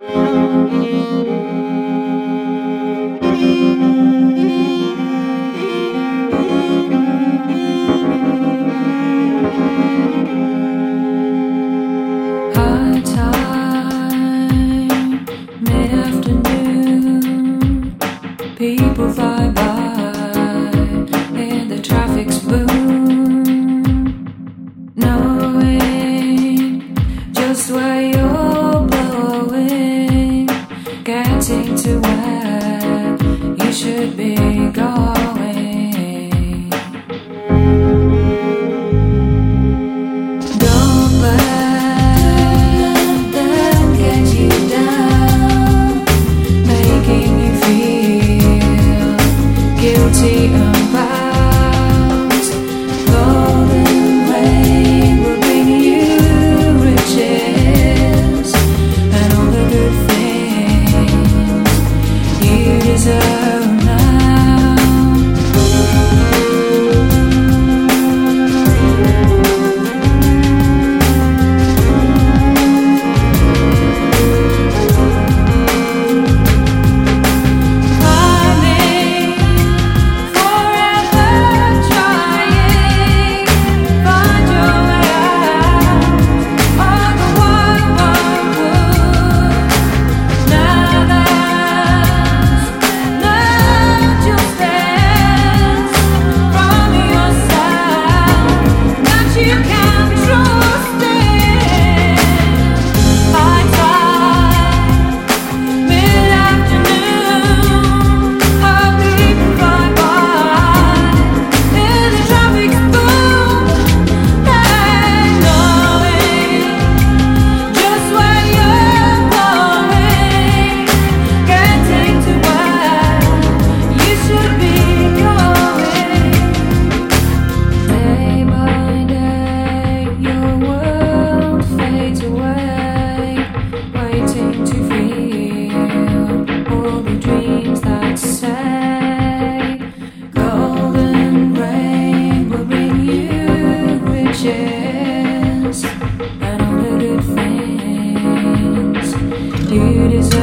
People fly by and the traffic's boom, knowing just where you're blowing, getting to where you should be going. Don't let them get you down, making you feel guilty about. Golden rain will bring you riches and all the good things you deserve now. And all the good things you deserve.